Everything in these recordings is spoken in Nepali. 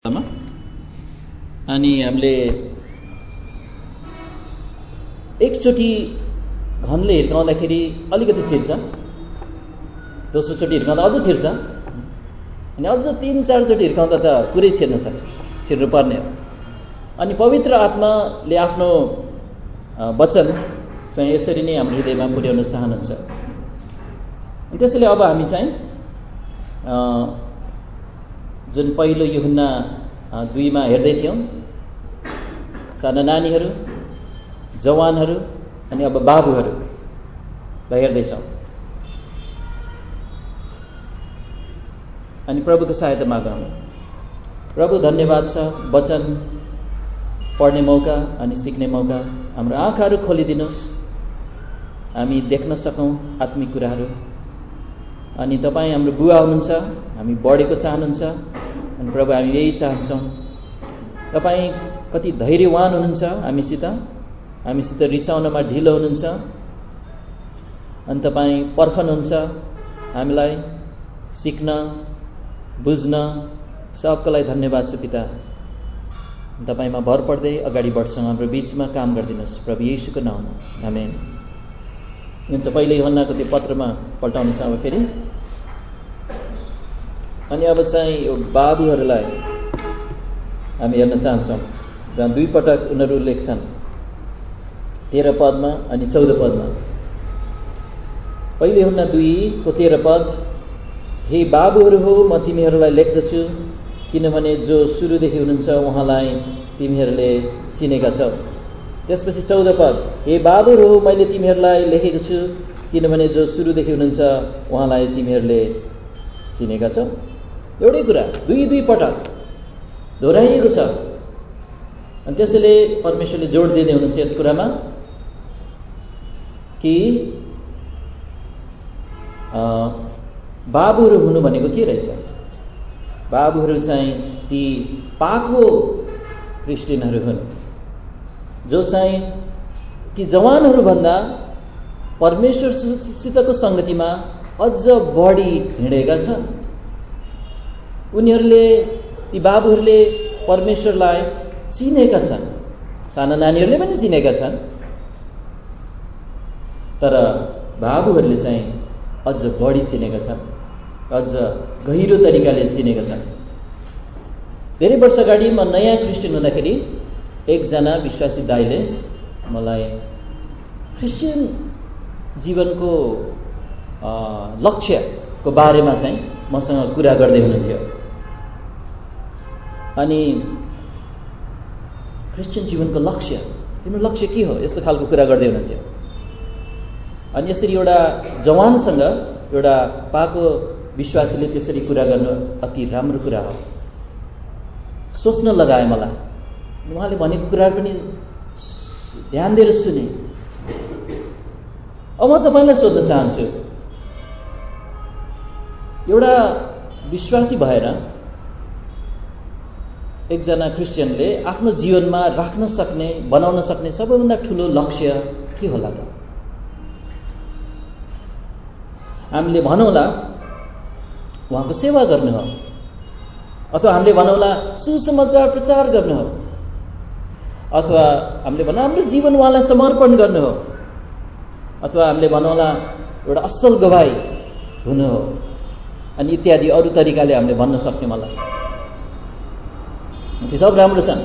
अनि हामीले एकचोटि घनले हिर्काउँदाखेरि अलिकति छिर्छ, दोस्रोचोटि हिर्काउँदा अझ छिर्छ, अनि अझ 3-4 चोटि हिर्काउँदा त पुरै छिर्न सक्छ, छिर्नु पर्ने हो। अनि पवित्र आत्माले आफ्नो वचन चाहिँ यसरी नै हाम्रो हृदयमा पुर्याउन चाहनुहुन्छ। त्यसैले अब हामी चाहिँ जुन पहिलो यूहन्ना 2 हेर्दै थियौँ, साना नानीहरू, जवानहरू अनि अब बाबुहरूलाई हेर्दैछौँ। अनि प्रभुको सहायता मागौँ। प्रभु धन्यवाद छ वचन पढ्ने मौका अनि सिक्ने मौका। हाम्रो आँखाहरू खोलिदिनुहोस्, हामी देख्न सकौँ आत्मिक कुराहरू। अनि तपाईँ हाम्रो बुवा हुनुहुन्छ, हामी बढेको चाहनुहुन्छ। अनि प्रभु हामी यही चाहन्छौँ। तपाईँ कति धैर्यवान हुनुहुन्छ, हामीसित रिसाउनमा ढिलो हुनुहुन्छ। अनि तपाईँ पर्खनुहुन्छ हामीलाई सिक्न, बुझ्न। सबको लागि धन्यवाद छ पिता। तपाईँमा भर पर्दै अगाडि बढ्छौँ। हाम्रो बिचमा काम गरिदिनुहोस् प्रभु येशूको नाममा, आमेन। हुन्छ, पहिले यूहन्नाको त्यो पत्रमा पल्टाउनुहोस् अब फेरि। अनि अब चाहिँ यो बाबुहरूलाई हामी हेर्न चाहन्छौँ, जहाँ 2 पटक उनीहरू लेख्छन्, 13 पदमा अनि 14 पदमा। पहिले यूहन्ना 2 को 13 पद, हे बाबुहरू हो, म तिमीहरूलाई लेख्दछु, किनभने जो सुरुदेखि हुनुहुन्छ उहाँलाई तिमीहरूले चिनेका छौ। त्यसपछि 14 पद, हे बाबुहरू हो, मैले तिमीहरूलाई लेखेको छु, किनभने जो सुरुदेखि हुनुहुन्छ उहाँलाई तिमीहरूले चिनेका छौ। एउटै कुरा 2 पटक दोहोऱ्याइएको छ। अनि त्यसैले परमेश्वरले जोड दिँदै हुनुहुन्छ यस कुरामा कि बाबुहरू हुनु भनेको के रहेछ। बाबुहरू चाहिँ ती पाको क्रिस्चियनहरू हुन् जो चाहिँ ती जवानहरूभन्दा परमेश्वरसितको सङ्गतिमा अझ बढी हिँडेका छन्। उनीहरूले, ती बाबुहरूले परमेश्वरलाई चिनेका छन्। साना नानीहरूले पनि चिनेका छन्, तर बाबुहरूले चाहिँ अझ बढी चिनेका छन्, अझ गहिरो तरिकाले चिनेका छन्। धेरै वर्ष अगाडि म नयाँ क्रिस्चियन हुँदाखेरि एकजना विश्वासी दाइले मलाई क्रिस्चियन जीवनको लक्ष्यको बारेमा चाहिँ मसँग कुरा गर्दै हुनुहुन्थ्यो। अनि क्रिस्चियन जीवनको लक्ष्य, तिम्रो लक्ष्य के हो, यस्तो खालको कुरा गर्दै हुनुहुन्थ्यो। अनि यसरी एउटा जवानसँग एउटा पाको विश्वासीले त्यसरी कुरा गर्नु अति राम्रो कुरा हो। सोच्न लगाए मलाई। उहाँले भनेको कुरा पनि ध्यान दिएर सुने। अब म तपाईँलाई सोध्न चाहन्छु, एउटा विश्वासी भएर एकजना क्रिस्चियनले आफ्नो जीवनमा राख्न सक्ने, बनाउन सक्ने सबैभन्दा ठुलो लक्ष्य के होला त? हामीले भनौँला उहाँको सेवा गर्नु हो, अथवा हामीले भनौँला सुसमाचार प्रचार गर्नु हो, अथवा हामीले भनौँ हाम्रो जीवन उहाँलाई समर्पण गर्नु हो, अथवा हामीले भनौँला एउटा असल गवाई हुनु हो, अनि इत्यादि अरू तरिकाले हामीले भन्न सक्छौँ। मलाई ती सब राम्रो छन्,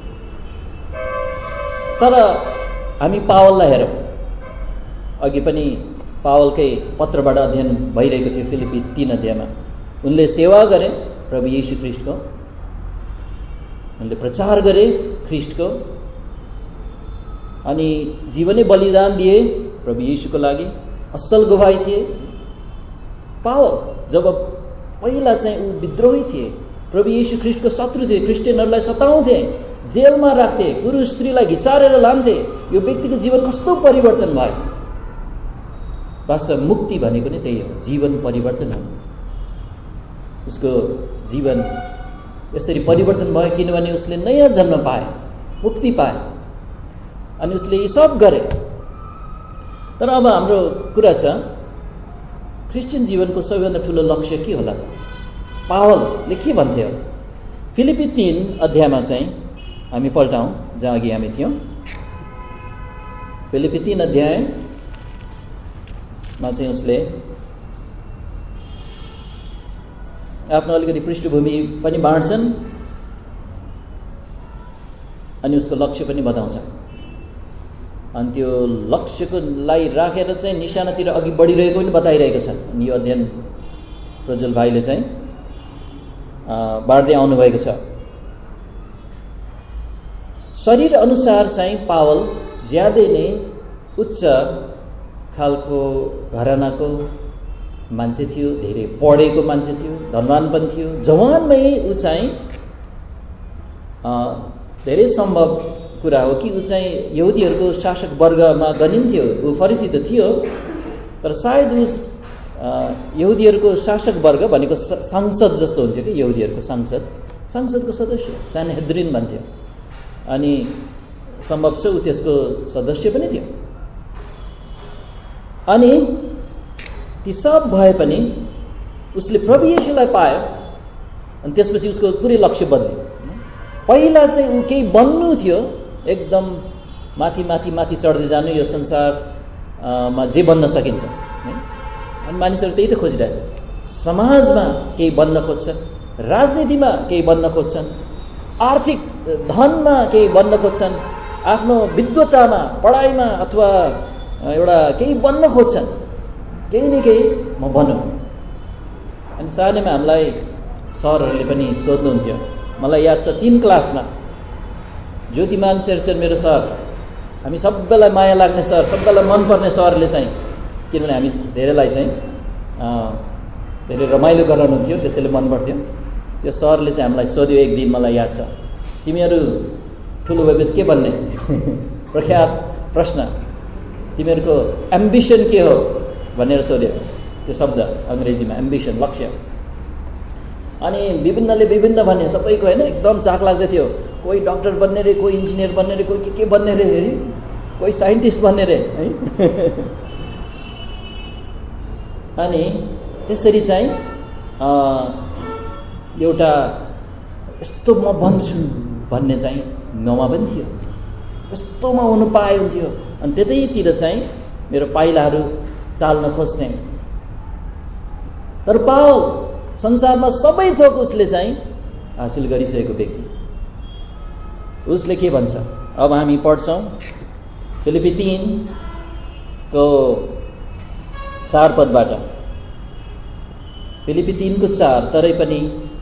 तर हामी पावललाई हेरौँ। अघि पनि पावलकै पत्रबाट अध्ययन भइरहेको थियो फिलिपी 3 अध्यायमा। उनले सेवा गरे प्रभु येशू ख्रिस्टको, उनले प्रचार गरे ख्रिस्टको, अनि जीवनै बलिदान दिए प्रभु येशूको लागि, असल गवाई थिए। पावल जब पहिला चाहिँ ऊ विद्रोही थिए, प्रभु येशू ख्रिस्टको शत्रु थिए, क्रिस्चियनहरूलाई सताउँथे, जेलमा राख्थे, पुरुष स्त्रीलाई घिसारेर लान्थे। यो व्यक्तिको जीवन कस्तो परिवर्तन भयो। वास्तव मुक्ति भनेको नै त्यही हो, जीवन परिवर्तन हो। उसको जीवन यसरी परिवर्तन भयो किनभने उसले नयाँ जन्म पाए, मुक्ति पाए, अनि उसले यी सब गरे। तर अब हाम्रो कुरा छ, क्रिस्चियन जीवनको सबैभन्दा ठुलो लक्ष्य के होला त? पावलले के भन्थ्यो? फिलिपी 3 अध्यायमा चाहिँ हामी पल्टाउँ जहाँ अघि हामी थियौँ। फिलिपी 3 अध्यायमा चाहिँ उसले आफ्नो अलिकति पृष्ठभूमि पनि बाँड्छन् अनि उसको लक्ष्य पनि बताउँछ। अनि त्यो लक्ष्यको लाई राखेर चाहिँ निशानातिर अघि बढिरहेको पनि बताइरहेको छ। अनि यो अध्ययन प्रज्वल भाइले चाहिँ बाँड्दै आउनुभएको छ। शरीर अनुसार चाहिँ पावल ज्यादै नै उच्च खालको घरानाको मान्छे थियो, धेरै पढेको मान्छे थियो, धनवान पनि थियो। जवानमै ऊ चाहिँ धेरै सम्भव कुरा हो कि ऊ चाहिँ यहुदीहरूको शासक वर्गमा गनिन्थ्यो। ऊ फरिसी त थियो, तर सायद ऊ यहुदीहरूको शासक वर्ग भनेको सांसद जस्तो हुन्थ्यो कि यहुदीहरूको सांसदको सदस्य, सानहेद्रिन भन्थ्यो। अनि सम्भव छ ऊ त्यसको सदस्य पनि थियो। अनि ती सब भए पनि उसले प्रभु येशूलाई पायो। अनि त्यसपछि उसको पुरै लक्ष्य बदल्यो। पहिला चाहिँ ऊ केही बन्नु थियो, एकदम माथि माथि माथि चढ्दै जानु, यो संसारमा जे बन्न सकिन्छ। अनि मानिसहरू त्यही त खोजिरहेछ। समाजमा केही बन्न खोज्छन्, राजनीतिमा केही बन्न खोज्छन्, आर्थिक धनमा केही बन्न खोज्छन्, आफ्नो विद्वतामा, पढाइमा अथवा एउटा केही बन्न खोज्छन्। केही न केही म भनौँ। अनि सानैमा हामीलाई सरहरूले पनि सोध्नुहुन्थ्यो। मलाई याद छ 3 क्लासमा ज्योतिमान शेरचन मेरो सर, हामी सबैलाई माया लाग्ने सर, सबैलाई मनपर्ने सरले चाहिँ, किनभने हामी धेरैलाई चाहिँ धेरै रमाइलो गराउनुहुन्थ्यो, त्यसैले मन पर्थ्यो। त्यो सरले चाहिँ हामीलाई सोध्यो एक दिन, मलाई याद छ, तिमीहरू ठुलो भएपछि के बन्ने? प्रख्यात प्रश्न, तिमीहरूको एम्बिसन के हो भनेर सोध्यो। त्यो शब्द अङ्ग्रेजीमा एम्बिसन, लक्ष्य। अनि विभिन्नले विभिन्न भन्ने, सबैको होइन एकदम चाख लाग्दै थियो। कोही डक्टर बन्ने रे, कोही इन्जिनियर बन्ने रे, कोही के बन्ने रे, कोही साइन्टिस्ट बन्ने रे है। अनि त्यसरी चाहिँ एउटा यस्तो म बन्छु भन्ने चाहिँ ममा पनि थियो, यस्तोमा हुनु पाए हुन्थ्यो। अनि त्यतैतिर चाहिँ मेरो पाइलाहरू चाल्न खोज्ने। तर पावल संसारमा सबै थोक उसले चाहिँ हासिल गरिसकेको व्यक्ति। उसले के भन्छ अब हामी पढ्छौँ फिलिपी 3 को 4 पदबाट। फिलिपी 3 को 4, तरै पनि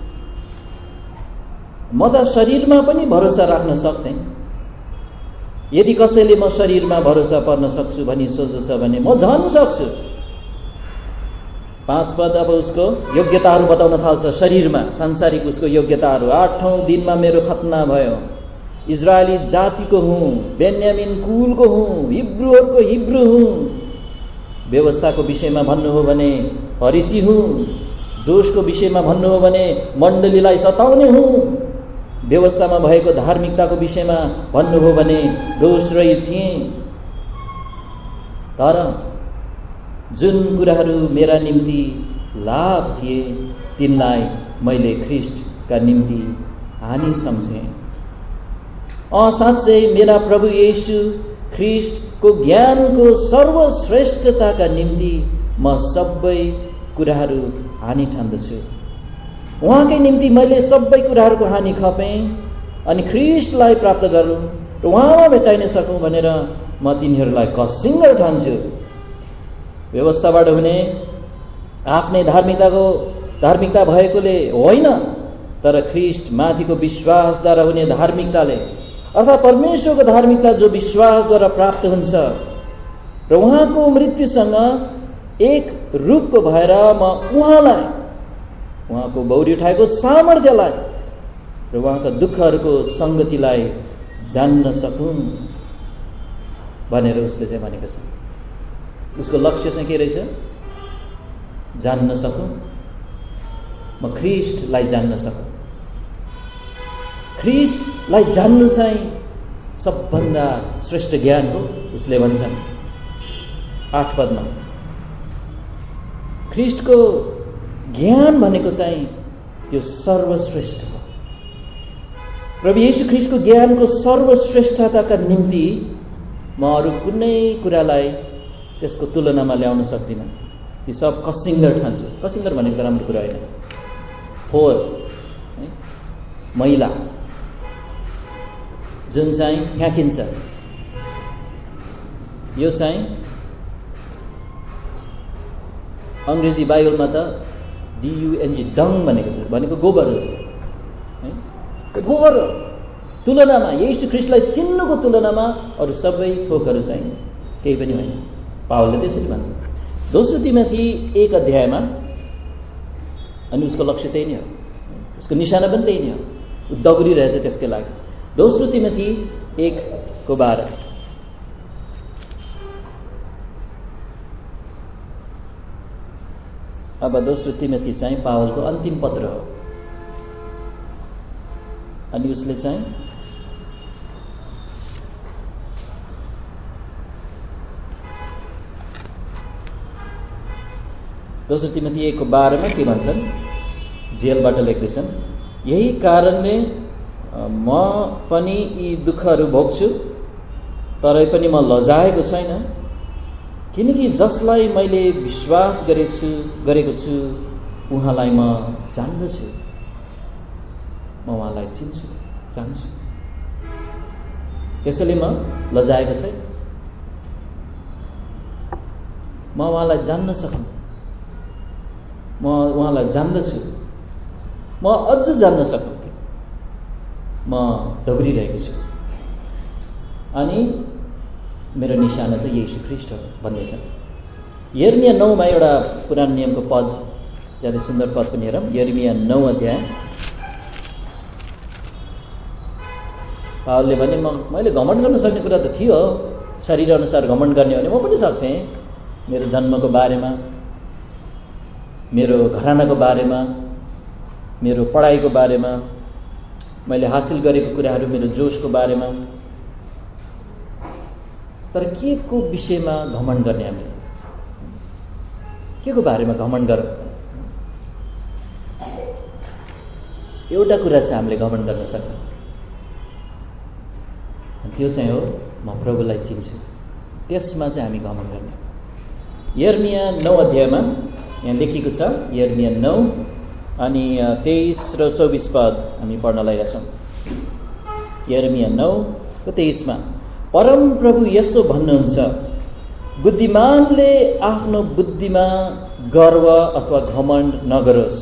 म त शरीरमा पनि भरोसा राख्न सक्थेँ। यदि कसैले म शरीरमा भरोसा पर्न सक्छु भनी सोच्दछ भने म झन् सक्छु। 5 पद अब उसको योग्यताहरू बताउन थाल्छ। शरीरमा सांसारिक उसको योग्यताहरू। 8औं दिनमा मेरो खतना भयो, इजरायली जातिको हुँ, बेन्यामिन कुलको हुँ, हिब्रूहरूको हिब्रू हुँ। व्यवस्थाको विषयमा भन्नु हो भने फरिसी हुँ, जोशको विषयमा भन्नु हो भने मण्डलीलाई सताउने हुँ, व्यवस्थामा भएको धार्मिकताको विषयमा भन्नु हो भने दोषरहित थिएँ। तर जुन कुराहरू मेरा निम्ति लाभ थिए तिनलाई मैले ख्रिस्टका निम्ति हानि सम्झेँ। साँच्चै मेरा प्रभु येशू ख्रिस्टको ज्ञानको सर्वश्रेष्ठताका निम्ति म सबै कुराहरू हानि ठान्दछु। उहाँकै निम्ति मैले सबै कुराहरूको हानि खपेँ अनि ख्रिस्टलाई प्राप्त गरौँ र उहाँमा भेटाइन सकौँ भनेर म तिनीहरूलाई कसिङ्गर ठान्छु। व्यवस्थाबाट हुने आफ्नै धार्मिकता भएकोले होइन, तर ख्रिस्ट माथिको विश्वासद्वारा हुने धार्मिकताले, अर्थात् परमेश्वरको धार्मिकता जो विश्वासद्वारा प्राप्त हुन्छ र उहाँको मृत्युसँग एक रूपको भएर म उहाँलाई, उहाँको बौरी उठाएको सामर्थ्यलाई र उहाँका दुःखहरूको संगतिलाई जान्न सकौँ भनेर उसले चाहिँ भनेको छ। उसको लक्ष्य चाहिँ के रहेछ? जान्न सकौँ, म ख्रिस्टलाई जान्न सकौँ। ख्रिस्टलाई जान्नु चाहिँ सबभन्दा श्रेष्ठ ज्ञान हो उसले भन्छन् 8 पदमा। ख्रिस्टको ज्ञान भनेको चाहिँ त्यो सर्वश्रेष्ठ हो। प्रभु येशू ख्रीष्टको ज्ञानको सर्वश्रेष्ठताका निम्ति म अरू कुनै कुरालाई त्यसको तुलनामा ल्याउन सक्दिनँ। ती सब कसिङ्गर ठान्छु। कसिङ्गर भनेको त राम्रो कुरा होइन, फोहोर है, मैला जुन चाहिँ फ्याँकिन्छ, यो चाहिँ अङ्ग्रेजी बाइबलमा त DUNG डङ भनेको गोबर हो है, गोबर हो। तुलनामा येशू ख्रीष्टलाई चिन्नुको तुलनामा अरू सबै थोकहरू चाहिँ केही पनि होइन। पावलले त्यसरी भन्छ दोस्रो तिमोथी 1 अध्यायमा, अनि उसको लक्ष्य त्यही नै हो, उसको निशाना पनि त्यही नै हो, ऊ दौडिरहेछ त्यसकै लागि। दोस्रो तिमोथी 1:12 अब दोस्रो तिमोथी चाहिँ पावलको अन्तिम पत्र हो, अनि उसले चाहिँ दोस्रो तिमोथी 1:12 मा के भन्छन्? जेलबाट लेख्दैछन्, यही कारणले म पनि यी दुःखहरू भोग्छु, तरै पनि म लजाएको छैन, किनकि जसलाई मैले विश्वास गरेको छु उहाँलाई म जान्दछु, म उहाँलाई चिन्छु, जान्छु, त्यसैले म लजाएको छैन। म उहाँलाई जान्न सकौँ, म उहाँलाई जान्दछु, म अझ जान्न सकौँ, म दौडिरहेको छु, अनि मेरो निशाना चाहिँ येशू ख्रीष्ट हो भन्ने छ। यिर्मया 9 मा एउटा पुरानो नियमको पद, ज्यादै सुन्दर पद पनि हेरौँ। यिर्मया 9 अध्याय। पावलले भने मैले घमण्ड गर्न सक्ने कुरा त थियो, शरीर अनुसार घमण्ड गर्ने भने म पनि सक्थेँ, मेरो जन्मको बारेमा, मेरो घरानाको बारेमा, मेरो पढाइको बारेमा, मैले हासिल गरेको कुराहरू, मेरो जोशको बारेमा। तर के को विषयमा घमण्ड गर्ने? हामीले के को बारेमा घमण्ड गरौँ? एउटा कुरा चाहिँ हामीले घमण्ड गर्न सक्छौँ, त्यो चाहिँ हो म प्रभुलाई चिन्छु, त्यसमा चाहिँ हामी घमण्ड गर्ने। यिर्मया 9 अध्यायमा यहाँ लेखिएको छ, यिर्मया 9 अनि 23 र 24 पद हामी पढ्नलाई छौँ। यिर्मया 9:23 मा परम प्रभु यसो भन्नुहुन्छ, बुद्धिमानले आफ्नो बुद्धिमा गर्व अथवा घमण्ड नगरोस्,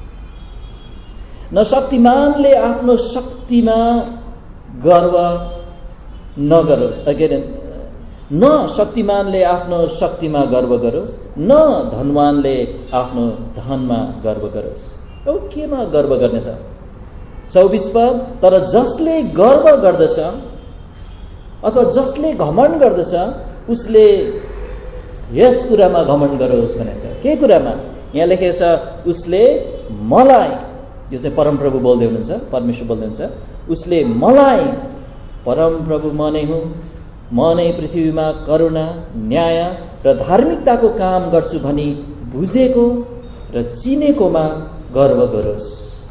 न शक्तिमानले आफ्नो शक्तिमा गर्व नगरोस्। न शक्तिमानले आफ्नो शक्तिमा गर्व गरोस्, न धनवानले आफ्नो धनमा गर्व गरोस्। अब केमा गर्व गर्ने त? 24 पद, तर जसले गर्व गर्दछ अथवा जसले घमण्ड गर्दछ उसले यस कुरामा घमण्ड गरोस् भनेछ। के कुरामा? यहाँ लेखेको छ, उसले मलाई, यो चाहिँ परमप्रभु बोल्दै हुनुहुन्छ, परमेश्वर बोल्दै हुनुहुन्छ, उसले मलाई, परमप्रभु म नै हुँ, म नै पृथ्वीमा करुणा, न्याय र धार्मिकताको काम गर्छु भनी बुझेको र चिनेकोमा गर्व गरोस्।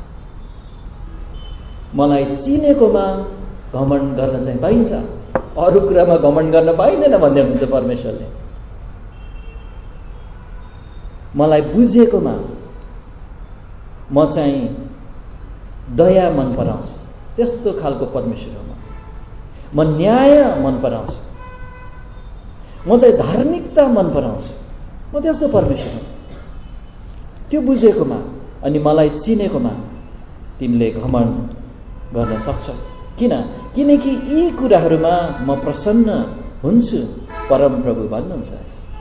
मलाई चिनेकोमा घमण्ड गर्न चाहिँ पाइन्छ, अरू कुरामा घमण्ड गर्न पाइँदैन भन्दै हुनुहुन्छ परमेश्वरले। मलाई बुझेकोमा म चाहिँ दया मन पराउँछु, त्यस्तो खालको परमेश्वर हो। म न्याय मन पराउँछु, म चाहिँ धार्मिकता मन पराउँछु, म त्यस्तो परमेश्वर हो। त्यो बुझेकोमा अनि मलाई चिनेकोमा तिमीले घमण्ड गर्न सक्छौ। किनकि यी कुराहरूमा म प्रसन्न हुन्छु, परमप्रभु भन्नुहुन्छ।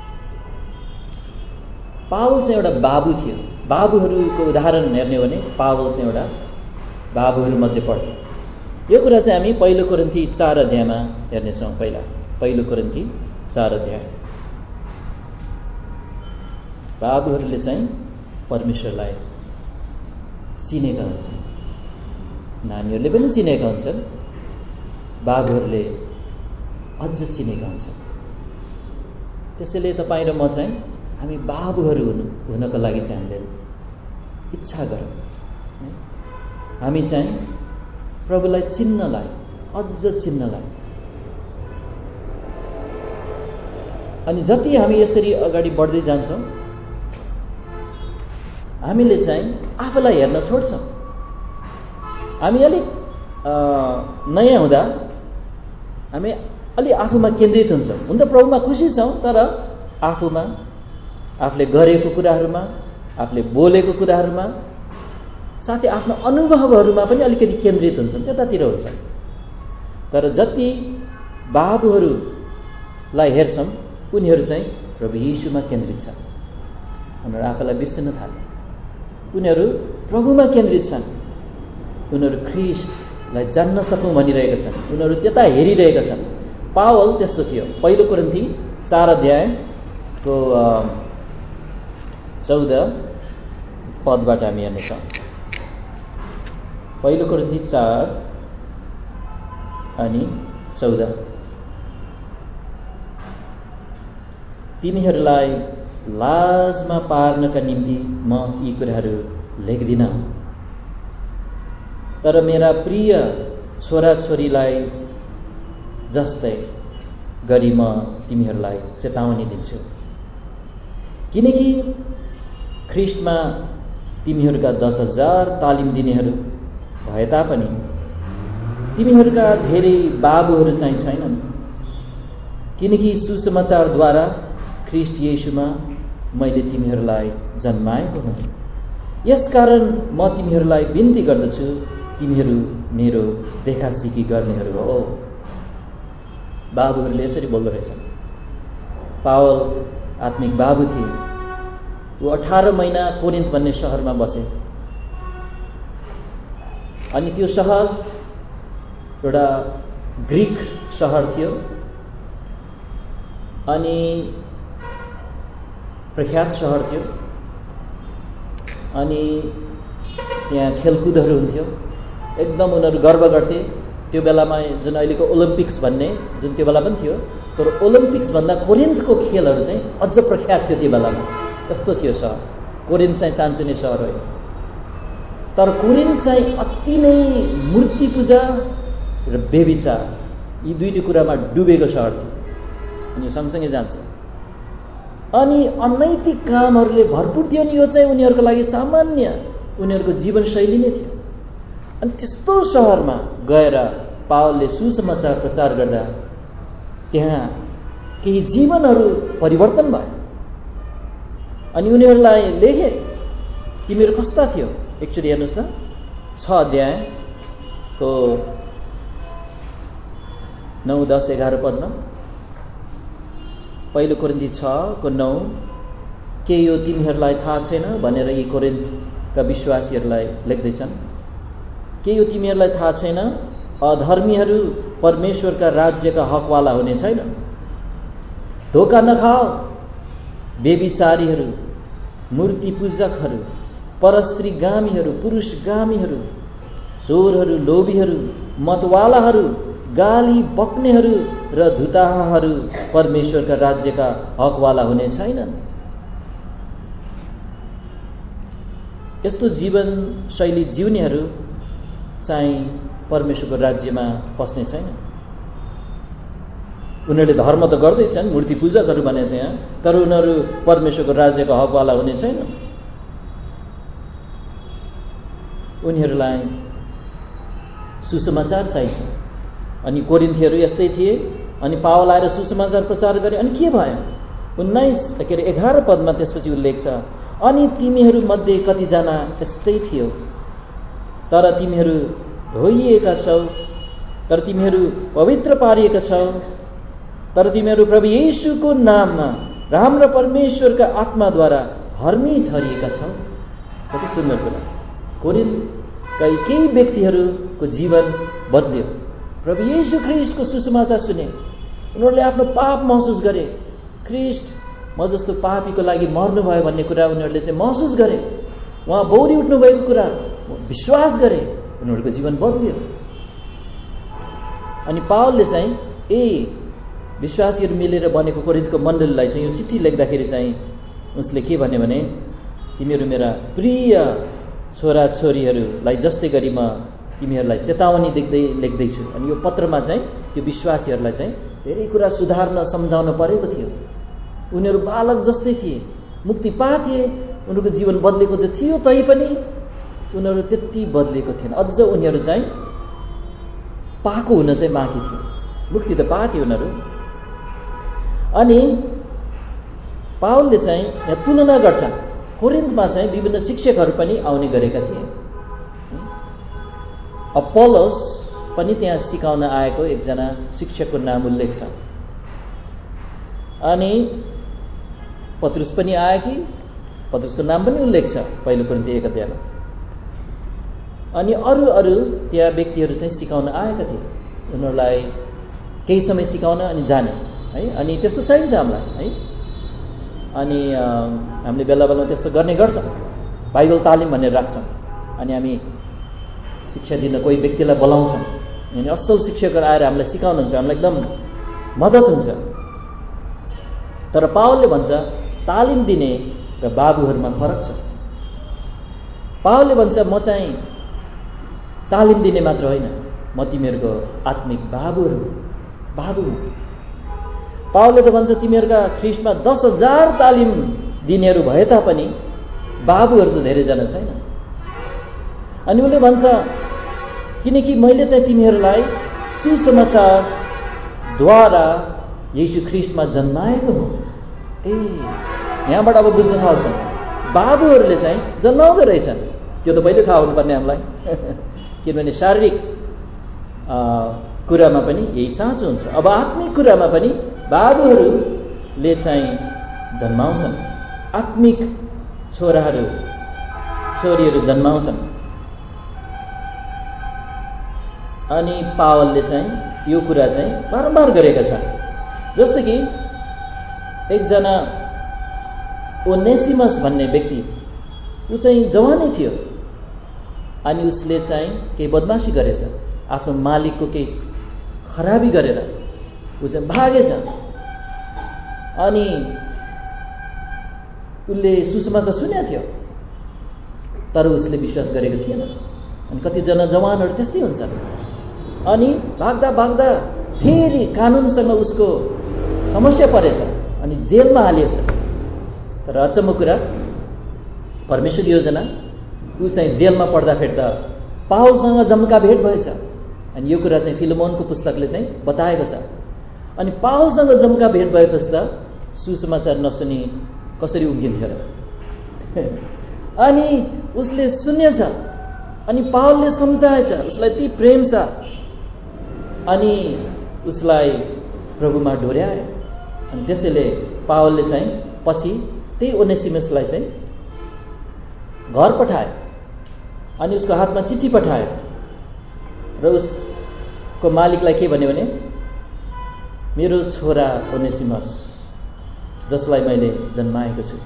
पावल चाहिँ एउटा बाबु थियो। बाबुहरूको उदाहरण हेर्ने हो भने पावल चाहिँ एउटा बाबुहरू मध्ये पर्थ्यो। यो कुरा चाहिँ हामी 1 कोरिन्थी 4 अध्यायमा हेर्नेछौँ। पहिला 1 कोरिन्थी 4 अध्याय। बाबुहरूले चाहिँ परमेश्वरलाई चिनेका हुन्छन्, नानीहरूले पनि चिनेका हुन्छन्, बाबुहरूले अझ चिनेका हुन्छन्। त्यसैले तपाईँ र म चाहिँ हामी बाबुहरू हुनको लागि चाहिँ हामीले इच्छा गरौँ। हामी चाहिँ प्रभुलाई चिन्नलाई, अझ चिन्नलाई। अनि जति हामी यसरी अगाडि बढ्दै जान्छौँ हामीले चाहिँ आफूलाई हेर्न छोड्छौँ। हामी अलिक नयाँ हुँदा हामी अलि आफूमा केन्द्रित हुन्छौँ। हुन त प्रभुमा खुसी छौँ, तर आफूमा, आफूले गरेको कुराहरूमा, आफूले बोलेको कुराहरूमा, साथै आफ्नो अनुभवहरूमा पनि अलिकति केन्द्रित हुन्छौँ, त्यतातिर हुन्छौँ। तर जति बाबुहरूलाई हेर्छौँ उनीहरू चाहिँ प्रभु यीशुमा केन्द्रित छन्। उनीहरू आफूलाई बिर्सिन थाले। उनीहरू प्रभुमा केन्द्रित छन्। उनीहरू ख्रीष्टलाई जान्न सकौँ भनिरहेका छन्। उनीहरू त्यता हेरिरहेका छन्। पावल त्यस्तो थियो। पहिलो कोरिन्थी 4 अध्यायको 14 पदबाट हामी हेर्नेछौँ। पहिलो कोरिन्थी 4 अनि 14। तिमीहरूलाई लाजमा पार्नका निम्ति म यी कुराहरू लेख्दिन, तर मेरा प्रिय छोराछोरीलाई जस्तै गरी म तिमीहरूलाई चेतावनी दिन्छु। किनकि ख्रीष्टमा तिमीहरूका 10,000 तालिम दिनेहरू भए तापनि तिमीहरूका धेरै बाबुहरू चाहिँ छैनन्। किनकि सुसमाचारद्वारा ख्रीष्ट येशूमा मैले तिमीहरूलाई जन्माएको हुँ। यसकारण म तिमीहरूलाई बिन्ती गर्दछु, तिमीहरू मेरो देखासिकी गर्नेहरू हो। बाबुहरूले यसरी बोल्दो रहेछन्। पावल आत्मिक बाबु थिए। ऊ 18 महिना कोरिन्थ भन्ने सहरमा बसे। अनि त्यो सहर एउटा ग्रीक सहर थियो अनि प्रख्यात सहर थियो। अनि त्यहाँ खेलकुदहरू हुन्थ्यो। एकदम उनीहरू गर्व गर्थे। त्यो बेलामा जुन अहिलेको ओलम्पिक्स भन्ने जुन त्यो बेला पनि थियो, तर ओलम्पिक्स भन्दा कोरिन्थको खेलहरू चाहिँ अझ प्रख्यात थियो त्यो बेलामा। त्यस्तो थियो सहर। कोरिन्थ चाहिँ चान्चुने सहर हो। तर कोरिन्थ चाहिँ अति नै मूर्ति पूजा र व्यभिचार यी दुईटै कुरामा डुबेको सहर थियो। अनि सँगसँगै जान्छ। अनि अनैतिक कामहरूले भरपूर थियो। नि यो चाहिँ उनीहरूको लागि सामान्य उनीहरूको जीवनशैली नै थियो। अनि त्यस्तो सहरमा गएर पावलले सुसमाचार प्रचार गर्दा त्यहाँ केही जीवनहरू परिवर्तन भयो। अनि उनीहरूलाई लेखे, तिमीहरू कस्ता थियो? एकचोटि हेर्नुहोस् त 6 अध्यायको 9, 10, 11 पदमा। पहिलो कोरिन्थी 6:9 के यो तिमीहरूलाई थाहा छैन भनेर यी कोरिन्थका विश्वासीहरूलाई लेख्दैछन्। के यो तिमीहरूलाई थाहा छैन अधर्मीहरू परमेश्वरका राज्यका हकवाला हुने छैन? धोका नखाओ। व्यभिचारीहरू, मूर्ति पूजकहरू, परस्त्रीगामीहरू, पुरुषगामीहरू, चोरहरू, लोभीहरू, मतवालाहरू, गाली बक्नेहरू र धुताहाहरू परमेश्वरका राज्यका हकवाला हुने छैनन्। यस्तो जीवन शैली जिउनेहरू चाहिँ परमेश्वरको राज्यमा पस्ने छैन। उनीहरूले धर्म त गर्दैछन्, मूर्ति पूजकहरू भने चाहिँ यहाँ, तर उनीहरू परमेश्वरको राज्यको हकवाला हुने छैन। उनीहरूलाई सुसमाचार चाहिन्छ। अनि कोरिन्थीहरू यस्तै थिए। अनि पावल आएर सुसमाचार प्रचार गरे। अनि के भयो? 11 पदमा त्यसपछि उल्लेख छ, अनि तिमीहरू मध्ये कतिजना यस्तै थियो, तर तिमीहरू धोइएका छौ, तर तिमीहरू पवित्र पारिएका छौ, तर तिमीहरू प्रभु येशूको नाममा र हाम्रो परमेश्वरका आत्माद्वारा धर्मी ठहरिएका छौ। कति सुन्दर कुरा। कोरिन्थका केही व्यक्तिहरूको जीवन बदल्यो। प्रभु येशू ख्रीष्टको सुसमाचार सुने। उनीहरूले आफ्नो पाप महसुस गरे। ख्रीष्ट म जस्तो पापीको लागि मर्नुभयो भन्ने कुरा उनीहरूले चाहिँ महसुस गरे। उहाँ बौरी उठ्नु भएको कुरा विश्वास गरे। उनीहरूको जीवन बदल्यो। अनि पावलले चाहिँ विश्वासीहरू मिलेर बनेको कोरिन्थको मण्डलीलाई चाहिँ यो चिठी लेख्दाखेरि चाहिँ उसले के भन्यो भने, तिमीहरू मेरा प्रिय छोराछोरीहरूलाई जस्तै गरी म तिमीहरूलाई चेतावनी लेख्दैछु। अनि यो पत्रमा चाहिँ त्यो विश्वासीहरूलाई चाहिँ धेरै कुरा सुधार्न सम्झाउन परेको थियो। उनीहरू बालक जस्तै थिए, मुक्ति पाथे, उनीहरूको जीवन बदलेको त थियो, तैपनि उनीहरू त्यति बदलेको थिएन। अझ उनीहरू चाहिँ पाएको हुन चाहिँ बाँकी थियो। मुक्ति त पाथे उनीहरू। अनि पावलले चाहिँ यहाँ तुलना गर्छन्। कोरिन्थमा चाहिँ विभिन्न शिक्षकहरू पनि आउने गरेका थिए। अपोलोस पनि त्यहाँ सिकाउन आएको एकजना शिक्षकको नाम उल्लेख छ। अनि पत्रुस पनि आए कि पत्रुसको नाम पनि उल्लेख छ पहिलो कोरिन्थी 1 अध्यायमा। अनि अरू त्यहाँ व्यक्तिहरू चाहिँ सिकाउन आएका थिए। उनीहरूलाई केही समय सिकाउन अनि जाने है। अनि त्यस्तो चाहिन्छ हामीलाई है। अनि हामीले बेला बेलामा त्यस्तो गर्ने गर्छौँ। बाइबल तालिम भनेर राख्छौँ। अनि हामी शिक्षा दिन कोही व्यक्तिलाई बोलाउँछौँ। अनि असल शिक्षकहरू आएर हामीलाई सिकाउनुहुन्छ, हामीलाई एकदम मद्दत हुन्छ। तर पावलले भन्छ तालिम दिने र बाबुहरूमा फरक छ। पावलले भन्छ म चाहिँ तालिम दिने मात्र होइन, म तिमीहरूको आत्मिक बाबु हुँ। पावलले त भन्छ तिमीहरूका ख्रिस्टमा 10,000 तालिम दिनेहरू भए तापनि बाबुहरू त धेरैजना छैन। अनि उसले भन्छ किनकि मैले चाहिँ तिमीहरूलाई सुसमाचारद्वारा येशू ख्रिस्टमा जन्माएको हुँ। यहाँबाट अब बुझ्न थाल्छन् बाबुहरूले चाहिँ जन्माउँदो रहेछन्। त्यो त पहिले थाहा हुनुपर्ने हामीलाई। किनभने शारीरिक कुरामा पनि यही साँचो हुन्छ। अब आत्मिक कुरामा पनि बाबुहरूले चाहिँ जन्माउँछन्, आत्मिक छोराहरू छोरीहरू जन्माउँछन्। अनि पावलले चाहिँ यो कुरा चाहिँ बारम्बार गरेका छन्। जस्तो कि एकजना ओनेसिमस भन्ने व्यक्ति, ऊ चाहिँ जवानै थियो। अनि उसले चाहिँ केही बदमासी गरेछ, आफ्नो मालिकको केही खराबी गरेर ऊ चाहिँ भागेछ। अनि उसले सुसमाचार सुनेको थियो, तर उसले विश्वास गरेको थिएन। अनि कतिजना जवानहरू त्यस्तै हुन्छन्। अनि भाग्दा भाग्दा फेरि कानुनसँग उसको समस्या परेछ अनि जेलमा हालिएछ। तर अचम्मको कुरा, परमेश्वर योजना, ऊ चाहिँ जेलमा पढ्दाखेरि त पावलसँग जम्का भेट भएछ। अनि यो कुरा चाहिँ फिलोमोनको पुस्तकले चाहिँ बताएको छ। अनि पावलसँग जम्का भेट भएपछि त सुसमाचार नसुनी कसरी उम्किन्थ्यो र। अनि उसले सुनेछ। अनि पावलले सम्झाएछ, उसलाई ती प्रेम छ। अनि उसलाई प्रभुमा डोर्यायो। अनि त्यसैले पावलले चाहिँ पछि त्यही ओनेसिमसलाई चाहिँ घर पठायो। अनि उसको हातमा चिठी पठायो र उसको मालिकलाई के भन्यो भने, मेरो छोरा ओनेसिमस जसलाई मैले जन्माएको छु,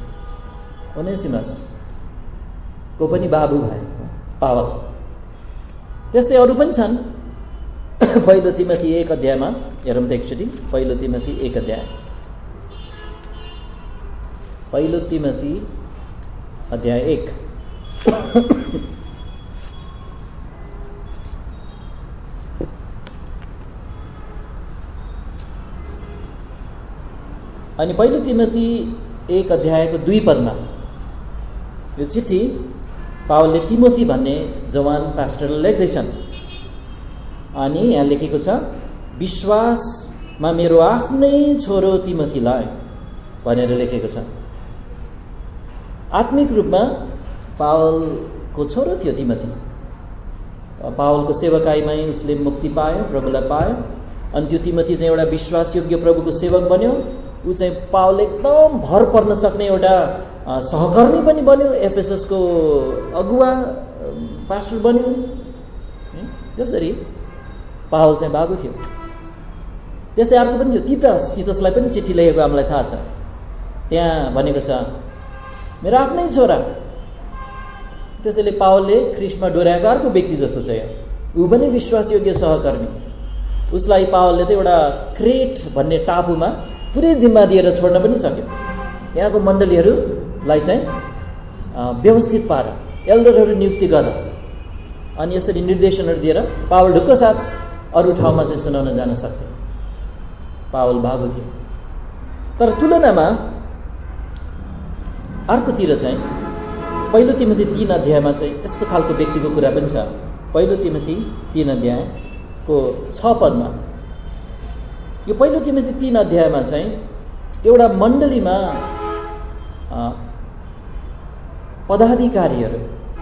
ओनेसिमसको पनि बाबु भयो पावल। त्यस्तै अरू पनि छन्। पहिलो तिमोथी 1 अध्यायमा हेरौँ त एकचोटि। पहिलो तिमोथी 1 अध्याय, पहिलो तिमोथी अध्याय 1। अनि पहिलो तिमोथी 1 अध्यायको 2 पदमा यो चिठी पावलले तिमोथी भन्ने जवान पास्टरलाई लेख्दैछन्। अनि यहाँ लेखेको छ, विश्वासमा मेरो आफ्नै छोरो तिमोथीलाई भनेर लेखेको छ। आत्मिक रूपमा पावलको छोरो थियो तिमोथी। पावलको सेवकाईमै उसले मुक्ति पायो, प्रभुलाई पायो। अनि त्यो तिमोथी चाहिँ एउटा विश्वासयोग्य प्रभुको सेवक बन्यो। ऊ चाहिँ पावल एकदम भर पर्न सक्ने एउटा सहकर्मी पनि बन्यो। एफएसएसको अगुवा पास्टर बन्यो। त्यसरी पावल चाहिँ बाबु थियो। त्यस्तै अर्को पनि थियो, तितसलाई पनि चिठी लेखेको हामीलाई थाहा छ। त्यहाँ भनेको छ, मेरो आफ्नै छोरा। त्यसैले पावलले ख्रिस्टमा डोर्याएको अर्को व्यक्ति जस्तो छ। ऊ पनि विश्वासयोग्य सहकर्मी। उसलाई पावलले त एउटा क्रेट भन्ने टापुमा पुरै जिम्मा दिएर छोड्न पनि सक्यो। यहाँको मण्डलीहरूलाई चाहिँ व्यवस्थित पार, एल्डरहरू नियुक्ति गर अनि यसरी निर्देशनहरू दिएर पावल ढुक्क साथ अरू ठाउँमा चाहिँ सुनाउन जान सक्थे। पावल बाबु थियो। तर तुलनामा अर्कोतिर चाहिँ पहिलो तिमोथी 3 अध्यायमा चाहिँ यस्तो खालको व्यक्तिको कुरा पनि छ। पहिलो तिमोथी 3 अध्यायको 6 पदमा, यो पहिलो तिमोथी 3 अध्यायमा चाहिँ एउटा मण्डलीमा पदाधिकारीहरू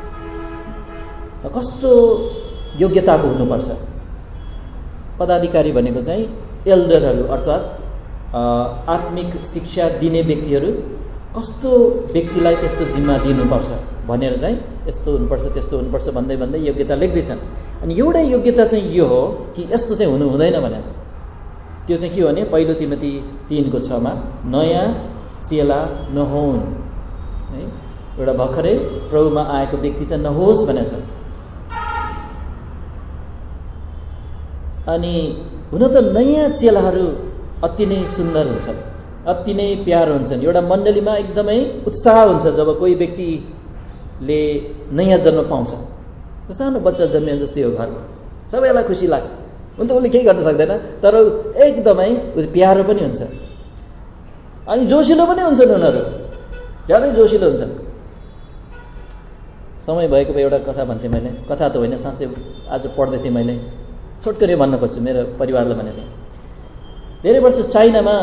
कस्तो योग्यताको हुनुपर्छ। पदाधिकारी भनेको चाहिँ एल्डरहरू अर्थात् आत्मिक शिक्षा दिने व्यक्तिहरू कस्तो व्यक्तिलाई त्यस्तो जिम्मा दिनुपर्छ भनेर चाहिँ यस्तो हुनुपर्छ त्यस्तो हुनुपर्छ भन्दै भन्दै योग्यता लेख्दैछन्। अनि एउटै योग्यता चाहिँ यो हो कि यस्तो चाहिँ हुनु हुँदैन भनेर। त्यो चाहिँ के हो भने पहिलो तिमोथी 3 को 6 मा नयाँ चेला नहोन् है, एउटा भर्खरै प्रभुमा आएको व्यक्ति चाहिँ नहोस् भनेको छ। अनि हुन त नयाँ चेलाहरू अति नै सुन्दर हुन्छन्, अति नै प्यारो हुन्छन्। एउटा मण्डलीमा एकदमै उत्साह हुन्छ जब कोही व्यक्तिले नयाँ जन्म पाउँछ। सानो बच्चा जन्मे जस्तै हो घरमा, सबैलाई खुसी लाग्छ। हुन त उसले केही गर्न सक्दैन, तर एकदमै प्यारो पनि हुन्छ। अनि जोसिलो पनि हुन्छन् उनीहरू, ज्यादै जोसिलो हुन्छन्। समय भएको भए एउटा कथा भन्थेँ मैले, कथा त होइन साँच्चै आज पढ्दै थिएँ मैले, छोटकरी भन्न खोज्छु, मेरो परिवारलाई भनेको थिएँ। धेरै वर्ष चाइनामा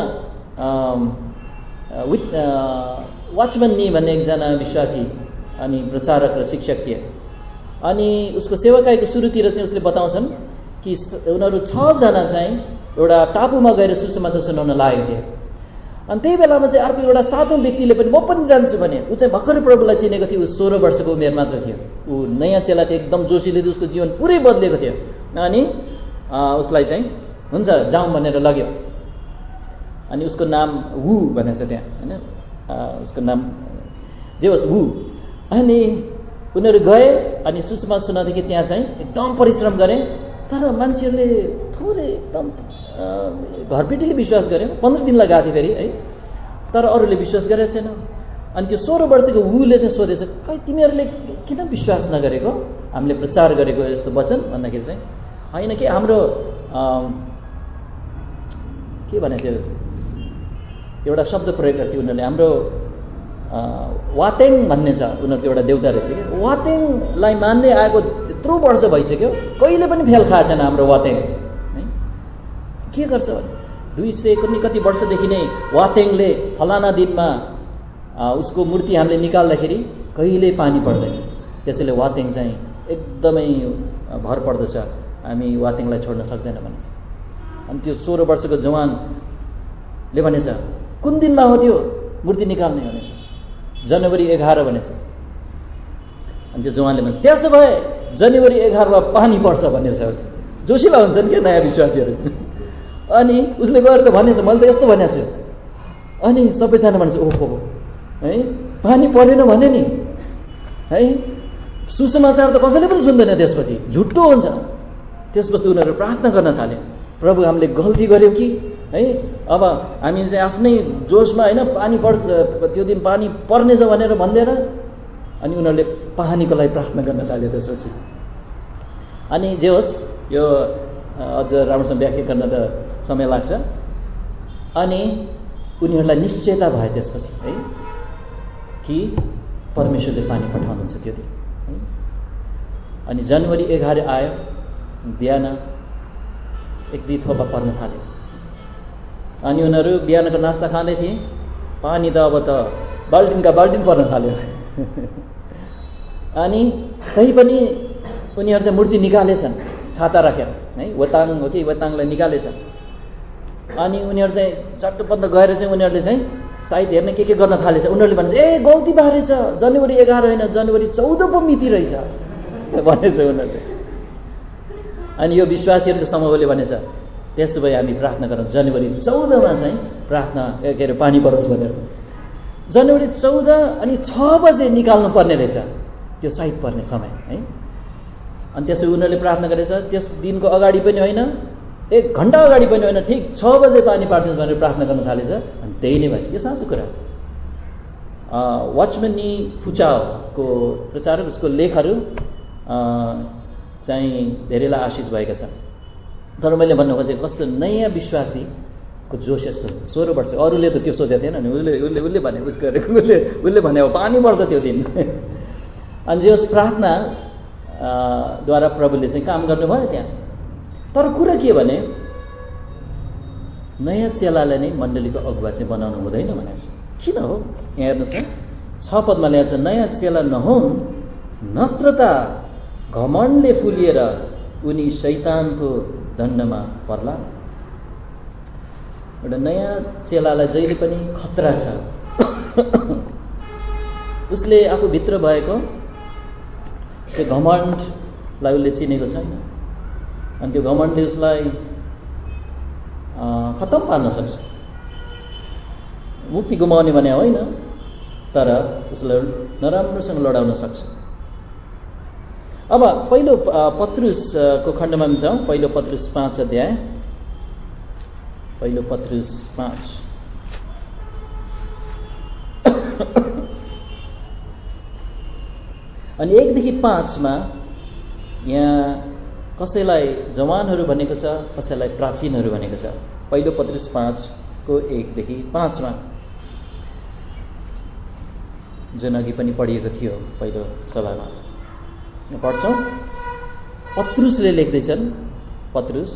वाचमन नी भन्ने एकजना विश्वासी अनि प्रचारक र शिक्षक थिए। अनि उसको सेवाकाईको सुरुतिर चाहिँ उसले बताउँछन् कि उनीहरू 6 जना चाहिँ एउटा टापुमा गएर सुसमाचार सुनाउन लागेको थिए। अनि त्यही बेलामा चाहिँ अर्को एउटा 7औं व्यक्तिले पनि म पनि जान्छु भने, ऊ चाहिँ भर्खरै प्रभुलाई चिनेको थियो। ऊ 16 वर्षको उमेर मात्र थियो। ऊ नयाँ चेला थियो, एकदम जोसिलो थियो, उसको जीवन पुरै बदलेको थियो। अनि उसलाई चाहिँ हुन्छ जाउँ भनेर लग्यो। अनि उसको नाम वु भनेको छ त्यहाँ होइन, उसको नाम जे होस् वु। अनि उनीहरू गए अनि सुसमाचार सुनाउँदाखेरि त्यहाँ चाहिँ एकदम परिश्रम गरे। तर मान्छेहरूले थोरै एकदम घरपेटीले विश्वास गरे। 15 दिनलाई गएको थियो फेरि है, तर अरूले विश्वास गरेको छैन। अनि त्यो 16 वर्षको वुले चाहिँ सोधेछ, खै तिमीहरूले किन विश्वास नगरेको हामीले प्रचार गरेको यस्तो वचन भन्दाखेरि चाहिँ होइन कि हाम्रो के भनेको थियो, एउटा शब्द प्रयोग गर्थ्यो उनीहरूले, हाम्रो वातेङ भन्ने छ उनीहरूको एउटा देउता रहेछ कि, वातेङलाई मान्दै आएको यत्रो वर्ष भइसक्यो, कहिले पनि फेल खाएको छैन हाम्रो वातेङ है। के गर्छ भने 200 कति वर्षदेखि नै वातेङले फलाना दिनमा उसको मूर्ति हामीले निकाल्दाखेरि कहिल्यै पानी पर्दैन, त्यसैले वातेङ चाहिँ एकदमै भर पर्दछ, हामी वातेङलाई छोड्न सक्दैन भनेछ। अनि त्यो 16 वर्षको जवानले भनेछ कुन दिनमा हो त्यो मूर्ति निकाल्ने भनेछ, जनवरी 11 भनेछ। अनि त्यो जवानले भन्छ त्यसो भए जनवरी 11 मा पानी पर्छ भनेछ। जोसिला हुन्छन् क्या नयाँ विश्वासीहरू। अनि उसले गएर त भनेछ मैले त यस्तो भनेको छु। अनि सबैजना भन्छ ओहो है पानी परेन भने नि है, सुसमाचार त कसैले पनि सुन्दैन, त्यसपछि झुट्टो हुन्छ। त्यसपछि उनीहरू प्रार्थना गर्न थाले, प्रभु हामीले गल्ती गर्यौँ कि है, अब हामी चाहिँ आफ्नै जोसमा होइन पानी पर्छ त्यो दिन पानी पर्नेछ भनेर भन्दैन। अनि उनीहरूले पानीको लागि प्रार्थना गर्न थाल्यो त्यसपछि। अनि जे होस् यो अझ राम्रोसँग व्याख्या गर्न त समय लाग्छ। अनि उनीहरूलाई निश्चयता भयो त्यसपछि है कि परमेश्वरले पानी पठाउनुहुन्छ त्यो दिन है। अनि जनवरी 11 आयो, बिहान 1-2 थोपा पर्न थाल्यो। अनि उनीहरू बिहानको नास्ता खाँदै थिए, पानी त अब त बाल्टिनका बाल्टिन पर्न थाल्यो। अनि तै पनि उनीहरू चाहिँ मूर्ति निकालेछन् छाता राखेर है, वताङ हो कि वताङलाई निकालेछन्। अनि उनीहरू चाहिँ चट्टपट्ट गएर चाहिँ उनीहरूले चाहिँ सायद हेर्ने के गर्न थालेछ। उनीहरूले भन्छ ए गल्ती बारेछ, जनवरी 11 होइन जनवरी 14 पो मिति रहेछ भनेछ उनीहरूले। अनि यो विश्वासीहरूको समूहले भनेछ त्यसो भए हामी प्रार्थना गरौँ जनवरी 14 मा चाहिँ प्रार्थना के अरे पानी परोस् भनेर। जनवरी 14 अनि 6 बजे निकाल्नु पर्ने रहेछ त्यो साइत पर्ने समय है। अनि त्यसो उनीहरूले प्रार्थना गरेछ। त्यस दिनको अगाडि पनि होइन, 1 घण्टा अगाडि पनि होइन, ठिक 6 बजे पानी पार्नुहोस् भनेर प्रार्थना गर्न थालेछ। अनि त्यही नै भएछ। यो साँचो कुरा। वाचमन नी फुचाओको प्रचारक उसको लेखहरू चाहिँ धेरैलाई आशिष भएका छन्। तर मैले भन्नु खोजेको कस्तो नयाँ विश्वासीको जोस यस्तो हुन्छ। 16 वर्ष अरूले त त्यो सोचेको थिएन नि, उसले भने उस गरेको उसले भने पानी पर्छ त्यो दिन। अनि जो प्रार्थना द्वारा प्रभुले चाहिँ काम गर्नुभयो त्यहाँ। तर कुरा के भने नयाँ चेलालाई नै मण्डलीको अगुवा चाहिँ बनाउनु हुँदैन भनेको छ। किन हो? यहाँ हेर्नुहोस् न, 6 पदमा ल्याएको छ, नयाँ चेला नहुन् नत्रता घमण्डले फुलिएर उनी शैतानको दण्डमा पर्ला। एउटा नयाँ चेलालाई जहिले पनि खतरा छ। उसले आफूभित्र भएको त्यो घमण्डलाई उसले चिनेको छैन। अनि त्यो घमण्डले उसलाई खतम पार्न सक्छ। मुक्ति गुमाउने भने होइन, तर उसलाई नराम्रोसँग लडाउन सक्छ। अब पहिलो पत्रुसको खण्डमा जाउँ। पहिलो पत्रुस 5 अध्याय, पहिलो पत्रुस 5। अनि 1देखि 5मा यहाँ कसैलाई जवानहरू भनेको छ, कसैलाई प्राचीनहरू भनेको छ। पहिलो पत्रुस 5को 1देखि 5मा, जुन अघि पनि पढिएको थियो पहिलो सभामा। पढ्छौँ। पत्रुसले लेख्दैछन्। पत्रुस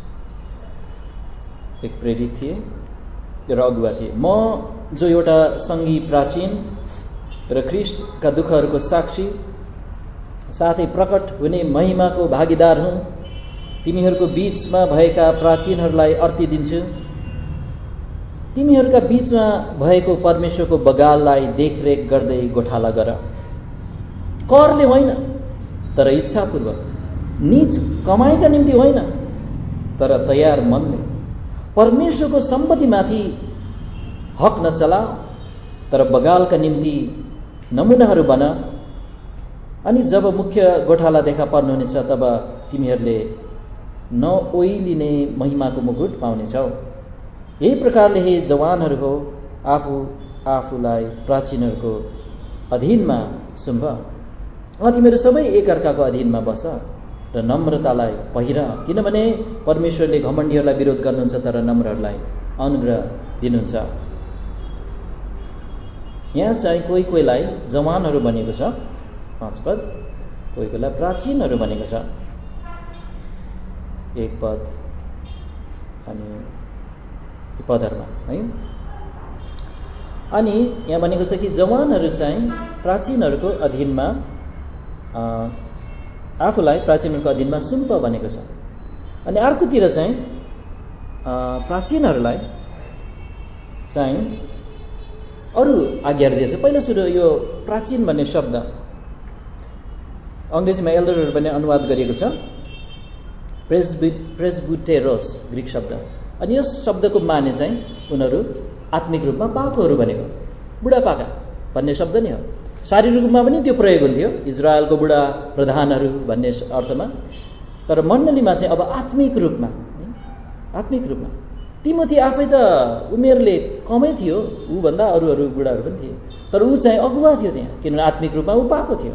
एक प्रेरित थिए र अगुवा थिए। म जो एउटा सङ्गी प्राचीन र ख्रिस्टका दुःखहरूको साक्षी साथै प्रकट हुने महिमाको भागीदार हुँ, तिमीहरूको बीचमा भएका प्राचीनहरूलाई अर्ती दिन्छु। तिमीहरूका बीचमा भएको परमेश्वरको बगाललाई देखरेख गर्दै गोठाला गर, करले होइन तर इच्छापूर्वक, नीच कमाइका निम्ति होइन तर तयार मनले। परमेश्वरको सम्पत्तिमाथि हक नचलाऊ तर बगालका निम्ति नमुनाहरू बन। अनि जब मुख्य गोठाला देखा पर्नुहुनेछ तब तिमीहरूले नओइलिने महिमाको मुकुट पाउनेछौ। यही प्रकारले हे जवानहरू हो, आफूलाई प्राचीनहरूको अधीनमा सुम्भ। तिमीहरू सबै एकअर्काको अधीनमा बस र नम्रतालाई पहिर, किनभने परमेश्वरले घमण्डीहरूलाई विरोध गर्नुहुन्छ तर नम्रहरूलाई अनुग्रह दिनुहुन्छ। यहाँ चाहिँ कोही कोहीलाई जवानहरू भनेको छ 5 पद, कोही कोहीलाई प्राचीनहरू भनेको छ 1 पद अनि पदहरूमा है। अनि यहाँ भनेको छ कि जवानहरू चाहिँ प्राचीनहरूको अधीनमा, आफूलाई प्राचीनहरूको अधीनमा सुम्प भनेको छ। अनि अर्कोतिर चाहिँ प्राचीनहरूलाई चाहिँ अरू आज्ञाहरू दिएछ। पहिला सुरु यो प्राचीन भन्ने शब्द अङ्ग्रेजीमा एल्डरहरू पनि अनुवाद गरिएको छ, प्रेस्बुटेरोस ग्रिक शब्द। अनि यस शब्दको माने चाहिँ उनीहरू आत्मिक रूपमा पाकोहरू भनेको, बुढापाका भन्ने शब्द नै हो। शारीरिक रूपमा पनि त्यो प्रयोग हुन्थ्यो, इजरायलको बुढा प्रधानहरू भन्ने अर्थमा। तर मण्डलीमा चाहिँ अब आत्मिक रूपमा तिमोथी आफै त उमेरले कमै थियो, ऊभन्दा अरू बुढाहरू पनि थिए, तर ऊ चाहिँ अगुवा थियो त्यहाँ, किनभने आत्मिक रूपमा ऊ पाएको थियो।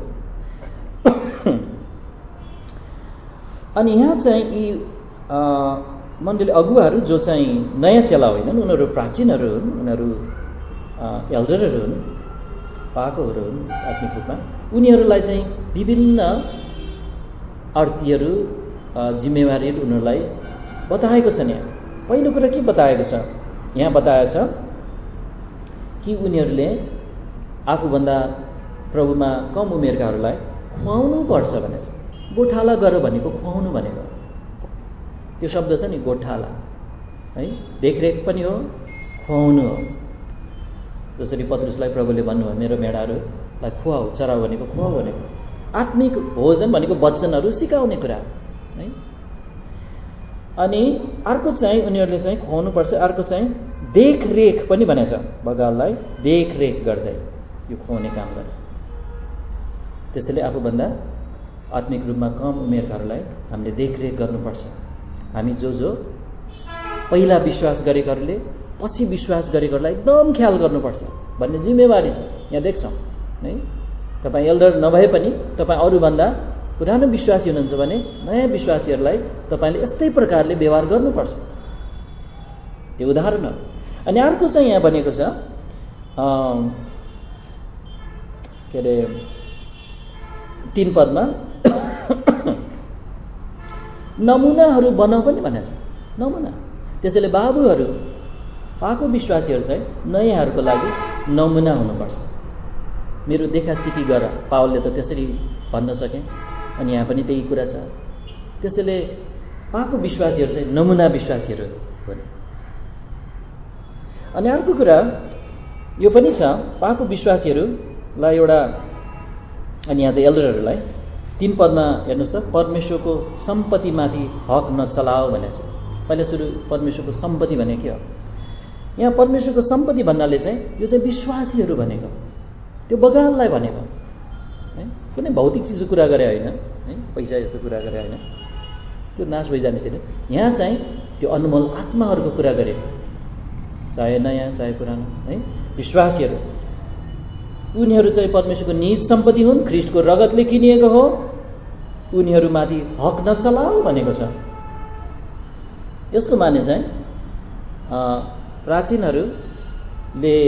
अनि यहाँ चाहिँ यी मण्डली अगुवाहरू जो चाहिँ नयाँ चेला होइनन्, उनीहरू प्राचीनहरू हुन्, उनीहरू एल्डरहरू हुन्, पाकोहरू हुन् आत्मिक रूपमा। उनीहरूलाई चाहिँ विभिन्न अर्थीहरू, जिम्मेवारीहरू उनीहरूलाई बताएको छ। यहाँ पहिलो कुरा के बताएको छ? यहाँ बताएको छ कि उनीहरूले आफूभन्दा प्रभुमा कम उमेरकाहरूलाई खुवाउनु पर्छ भनेको छ। गोठाला गर भनेको खुवाउनु भनेको, त्यो शब्द छ नि गोठाला है, देखरेख पनि हो, खुवाउनु हो। जसरी पत्रुसलाई प्रभुले भन्नुभयो मेरो भेडाहरूलाई खुवाऊ, चराउ भनेको खुवाऊ भनेको। आत्मिक भोजन भनेको वचनहरू सिकाउने कुरा है। अनि अर्को चाहिँ उनीहरूले चाहिँ खुवाउनु पर्छ, अर्को चाहिँ देखरेख पनि भनेछ, बगाललाई देखरेख गर्दै यो खुवाउने काम गर्छ। त्यसैले आफूभन्दा आत्मिक रूपमा कम उमेरकाहरूलाई हामीले देखरेख गर्नुपर्छ। हामी जो पहिला विश्वास गरेकाहरूले पछि विश्वास गरेकोहरूलाई एकदम ख्याल गर्नुपर्छ भन्ने जिम्मेवारी छ। यहाँ देख्छौँ है, तपाईँ एल्डर नभए पनि तपाईँ अरूभन्दा पुरानो विश्वासी हुनुहुन्छ भने नयाँ विश्वासीहरूलाई तपाईँले यस्तै प्रकारले व्यवहार गर्नुपर्छ। यो उदाहरण हो। अनि अर्को चाहिँ यहाँ भनेको छ के अरे 3 पदमा नमुनाहरू बनाऊ पनि भनेको छ। नमुना। त्यसैले बाबुहरू पाको विश्वासीहरू चाहिँ नयाँहरूको लागि नमुना हुनुपर्छ। मेरो देखा सिकी गर, पावलले त त्यसरी भन्न सके। अनि यहाँ पनि त्यही कुरा छ। त्यसैले पाको विश्वासीहरू चाहिँ नमुना विश्वासीहरू हुन्। अनि अर्को कुरा यो पनि छ, पाको विश्वासीहरूलाई एउटा, अनि यहाँ त एल्डरहरूलाई 3 पदमा हेर्नुहोस् त, परमेश्वरको सम्पत्तिमाथि हक नचलाओ भनेको छ। पहिला सुरु परमेश्वरको सम्पत्ति भनेको के हो? यहाँ परमेश्वरको सम्पत्ति भन्नाले चाहिँ यो चाहिँ विश्वासीहरू भनेको, त्यो बगानलाई भनेको है। कुनै भौतिक चिजको कुरा गरे होइन है, पैसा यस्तो कुरा गरे होइन, त्यो नाश भइजाने छैन। यहाँ चाहिँ त्यो अनमोल आत्माहरूको कुरा गरेको, चाहे नयाँ चाहे पुरानो है, विश्वासीहरू उनीहरू चाहिँ परमेश्वरको निज सम्पत्ति हुन्, ख्रीष्टको रगतले किनिएको हो, उनीहरूमाथि हक नचलाऊ भनेको छ। यसको माने चाहिँ प्राचीनहरूले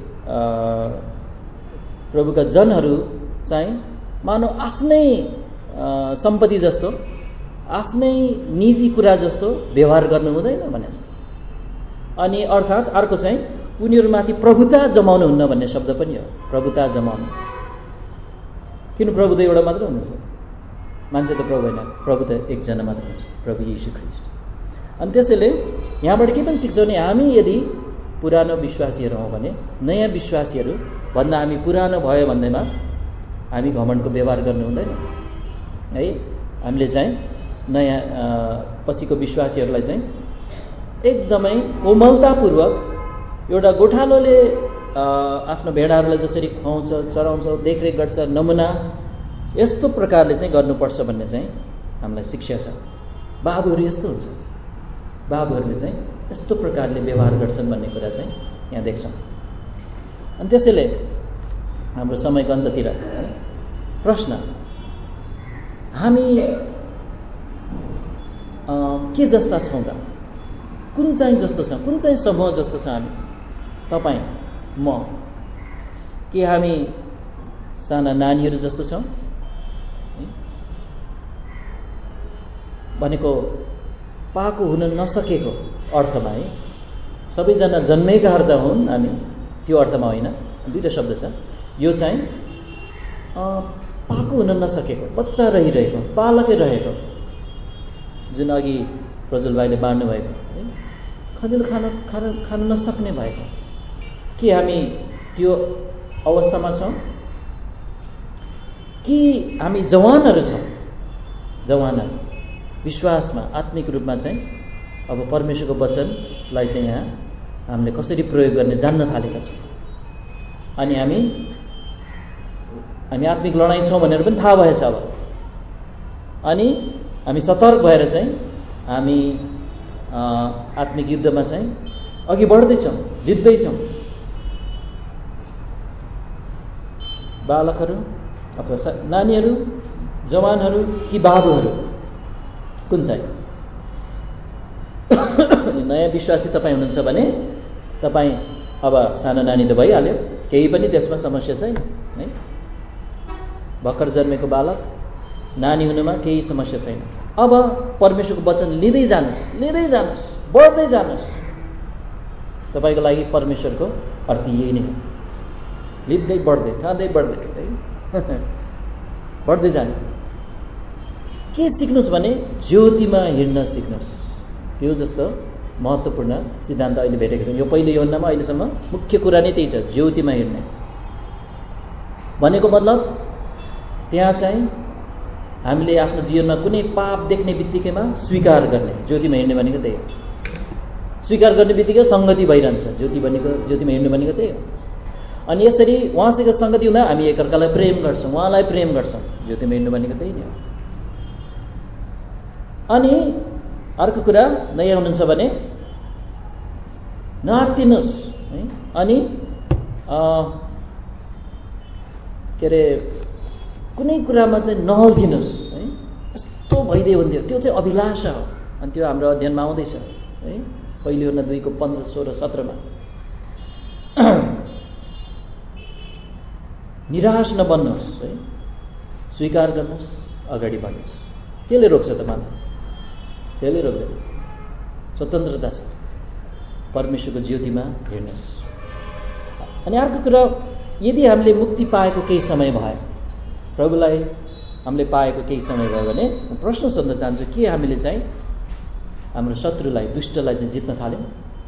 प्रभुका जनहरू चाहिँ मानव आफ्नै सम्पत्ति जस्तो, आफ्नै निजी कुरा जस्तो व्यवहार गर्नु हुँदैन भनेको छ। अनि अर्थात् अर्को चाहिँ उनीहरूमाथि प्रभुता जमाउनु हुन्न भन्ने शब्द पनि हो। प्रभुता जमाउनु, किन प्रभु त एउटा मात्र हुनुहुन्छ? मान्छे त प्रभु होइन, प्रभु त एकजना मात्र हुन्छ, प्रभु येशू ख्रीष्ट। अनि त्यसैले यहाँबाट के पनि सिक्छौँ भने हामी यदि पुरानो विश्वासीहरू हौँ भने नयाँ विश्वासीहरू भन्दा हामी पुरानो भयो भन्दैमा हामी घमण्डको व्यवहार गर्नु हुँदैन है। हामीले चाहिँ नयाँ पछिको विश्वासीहरूलाई चाहिँ एकदमै कोमलतापूर्वक, एउटा गोठालोले आफ्नो भेडाहरूलाई जसरी खुवाउँछ, चराउँछ, देखरेख गर्छ, नमुना यस्तो प्रकारले चाहिँ गर्नुपर्छ भन्ने चाहिँ हामीलाई शिक्षा छ। बाबुहरू यस्तो हुन्छ, बाबुहरूले चाहिँ यस्तो प्रकारले व्यवहार गर्छन् भन्ने कुरा चाहिँ यहाँ देख्छौँ। अनि त्यसैले हाम्रो समयको अन्ततिर प्रश्न, हामी के जस्ता छौँ त? कुन चाहिँ जस्तो छ? कुन चाहिँ समूह जस्तो छ हामी? तपाईँ, म, के हामी साना नानीहरू जस्तो छौँ? भनेको पाको हुन नसकेको अर्थमा है, सबैजना जन्मेकाहरू त हुन् हामी, त्यो अर्थमा होइन। दुईवटा शब्द छ। यो चाहिँ पाको हुन नसकेको, बच्चा रहिरहेको, बालकै रहेको, जुन अघि प्रज्वल भाइले बाँड्नु भएको है, खँदिलो खान नसक्ने भएको, के हामी त्यो अवस्थामा छौँ? कि हामी जवानहरू छौँ? जवानहरू विश्वासमा, आत्मिक रूपमा चाहिँ अब परमेश्वरको वचनलाई चाहिँ यहाँ हामीले कसरी प्रयोग गर्ने जान्न थालेका छौँ। अनि हामी आत्मिक लडाइँ छौँ भनेर पनि थाहा भएछ अब। अनि हामी सतर्क भएर चाहिँ हामी आत्मिक युद्धमा चाहिँ अघि बढ्दैछौँ, जित्दैछौँ। बालकहरू अथवा नानीहरू, जवानहरू कि बाबुहरू, कुन चाहिँ? नयाँ विश्वासी तपाईँ हुनुहुन्छ भने तपाईँ अब सानो नानी त भइहाल्यो, केही पनि त्यसमा समस्या छैन है। भर्खर जन्मेको बालक, नानी हुनुमा केही समस्या छैन। अब परमेश्वरको वचन लिँदै जानुहोस्, बढ्दै जानुहोस्। तपाईँको लागि परमेश्वरको अर्थ यही नै हो, लिँदै बढ्दै, खाँदै बढ्दै है, बढ्दै जानु। के सिक्नुहोस् भने ज्योतिमा हिँड्न सिक्नुहोस्। त्यो जस्तो महत्त्वपूर्ण सिद्धान्त अहिले भेटेको छ। यो पहिलो योहन्नामा अहिलेसम्म मुख्य कुरा नै त्यही छ, ज्योतिमा हिँड्ने भनेको मतलब त्यहाँ चाहिँ हामीले आफ्नो जीवनमा कुनै पाप देख्ने बित्तिकैमा स्वीकार गर्ने। ज्योतिमा हिँड्ने भनेको त्यही हो। स्वीकार गर्ने बित्तिकै सङ्गति भइरहन्छ। ज्योतिमा हिँड्नु भनेको त्यही हो। अनि यसरी उहाँसँग सङ्गति हुँदा हामी एकअर्कालाई प्रेम गर्छौँ, उहाँलाई प्रेम गर्छौँ। ज्योतिमा हिँड्नु भनेको त्यही नै हो। अनि अर्को कुरा, नयाँ हुनुहुन्छ भने नआत्तिनुहोस् है। अनि के अरे कुनै कुरामा चाहिँ नअल्झिनुहोस् है। कस्तो भइदियो हुन्थ्यो, त्यो चाहिँ अभिलाषा हो। अनि त्यो हाम्रो अध्ययनमा आउँदैछ है, पहिलो योहन्ना 2 को 15, 16, 17 मा। निराश नबन्नुहोस् है, स्वीकार गर्नुहोस्, अगाडि बढ्नुहोस्। त्यसले रोक्छ त मलाई, त्यसले रोक्दैन। स्वतन्त्रता छ, परमेश्वरको ज्योतिमा हिँड्नुहोस्। अनि अर्को कुरा, यदि हामीले मुक्ति पाएको केही समय भयो, प्रभुलाई हामीले पाएको केही समय भयो भने प्रश्न सोध्न चाहन्छु, के हामीले चाहिँ हाम्रो शत्रुलाई, दुष्टलाई चाहिँ जित्न थाल्यौँ?